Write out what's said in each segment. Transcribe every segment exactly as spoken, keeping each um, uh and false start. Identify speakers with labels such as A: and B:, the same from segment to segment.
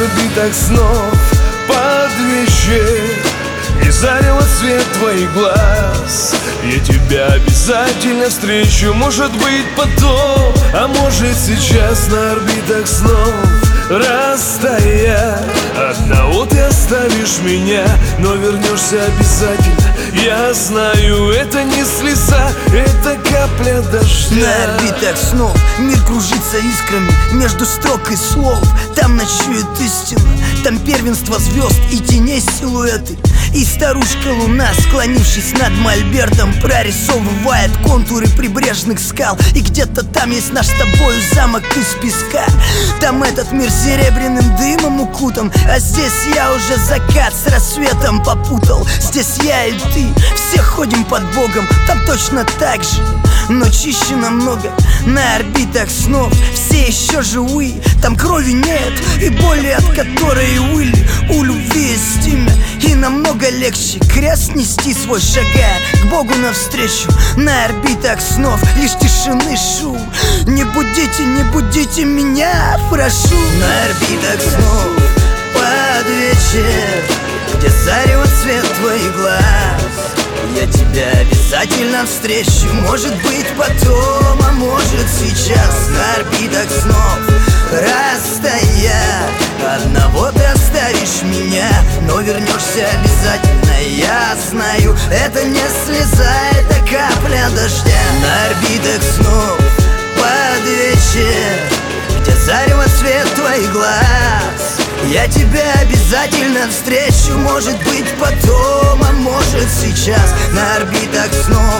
A: орбитах снов под вечер, и зарево цвет твоих глаз. Я тебя обязательно встречу, может быть потом, а может сейчас на орбитах снов. Растая, одного ты оставишь меня, но вернешься обязательно. Я знаю, это не слеза, это капля дождя.
B: На орбитах снов мир кружится искрами между строк и слов. Там ночует истина, там первенство звезд и теней силуэты. И старушка луна, склонившись над мольбертом, прорисовывает контуры прибрежных скал. И где-то там есть наш с тобою замок из песка. Там этот мир серебряным дымом укутан, а здесь я уже закат с рассветом попутал. Здесь я и ты, все ходим под Богом, там точно так же, но чище намного. На орбитах снов все еще живые, там крови нет и боли, от которой выли. У любви есть имя, и намного легче крест нести свой, шагая к Богу навстречу. На орбитах снов лишь тишины шум. Не будите, не будите меня, прошу. На орбитах снов под вечер, где зарево цвет твоих глаз. Я тебя обязательно встречу, может быть потом, а может сейчас. На орбитах снов растая, одного ты оставишь меня, но вернешься обязательно. Я знаю, это не слеза, это капля дождя. На орбитах снов под вечер, где зарево цвет твоих глаз. Я тебя обязательно встречу, может быть потом, а может сейчас. На орбитах снов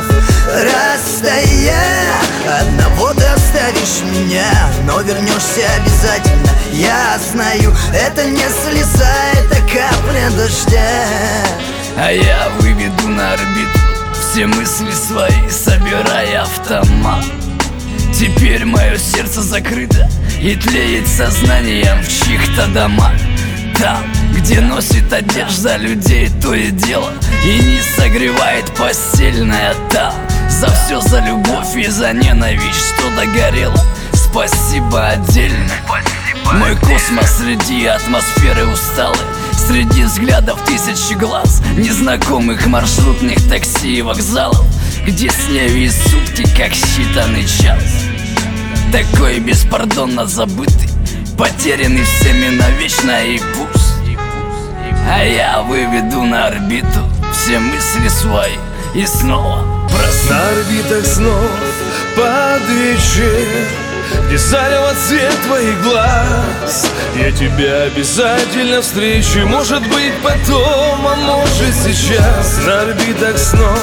B: растая, одного ты оставишь меня, но вернешься обязательно. Я знаю, это не слеза, это капля дождя.
C: А я выведу на орбиту все мысли свои, собирая автомат. Теперь мое сердце закрыто и тлеет сознанием в чьих-то домах. Там, где носит одежда людей то и дело, и не согревает постельная там. За все, за любовь и за ненависть, что догорело, спасибо отдельно. Мой космос среди атмосферы усталой, среди взглядов тысячи глаз, незнакомых маршрутных такси и вокзалов, где снег сутки, как считанный час. Такой беспардонно забытый, потерянный всеми навечно и пуст. А я выведу на орбиту все мысли свои и снова проснусь.
A: На орбитах снов под вечер, где зарево цвет твоих глаз. Я тебя обязательно встречу, может быть потом, а может сейчас. На орбитах снов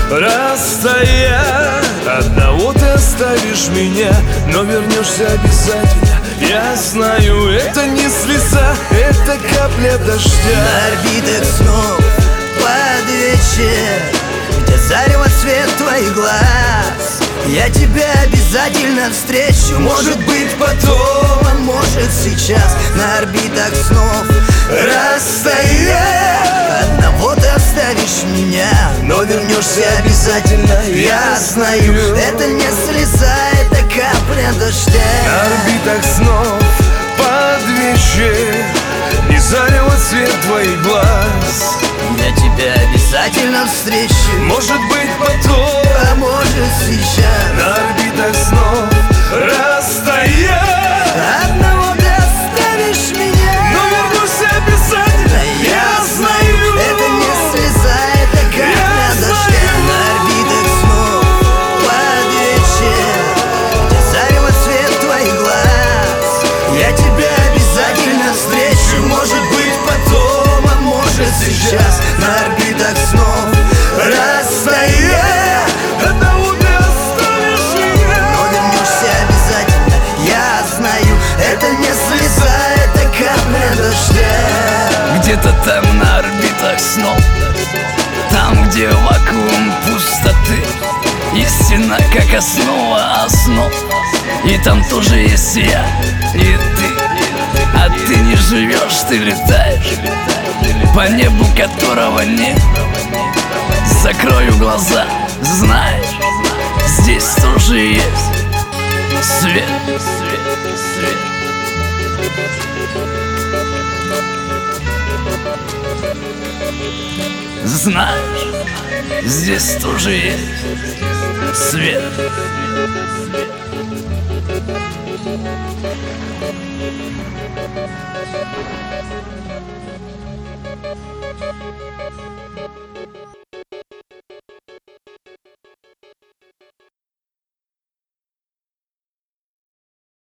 A: растая, одного ты оставишь меня, но вернешься обязательно. Я знаю, это не слеза, это капля дождя.
B: На орбитах снов под вечер, где зарево цвет твоих глаз. Я тебя обязательно встречу, может быть потом, а может сейчас. На орбитах снов растая, одного ты оставишь меня, но вернешься обязательно. Я знаю, это не слеза, это капля дождя.
A: На орбитах снов под вечер, и зарево цвет твоих глаз.
B: Я тебя обязательно встречу,
A: может быть потом,
B: а может сейчас.
A: на орбитах снов растая,
B: Одного ты оставишь меня,
A: но вернусь обязательно.
B: я знаю, это не слеза, это капля дождя. На орбитах снов под вечер, где зарево цвет твоих глаз. Я тебя обязательно встречу, может быть потом, а может сейчас. На орбитах снов растая,
A: Одного ты оставишь меня,
B: но вернешься обязательно. Я знаю, это не слеза, это капля дождя.
C: Где-то там на орбитах снов, там, где вакуум пустоты, истина как основа основ. И там тоже есть я и ты, а ты не живешь, ты летаешь по небу, которого нет. Закрою глаза, знаешь, здесь тоже есть свет, свет, свет. Знаешь, здесь тоже есть свет.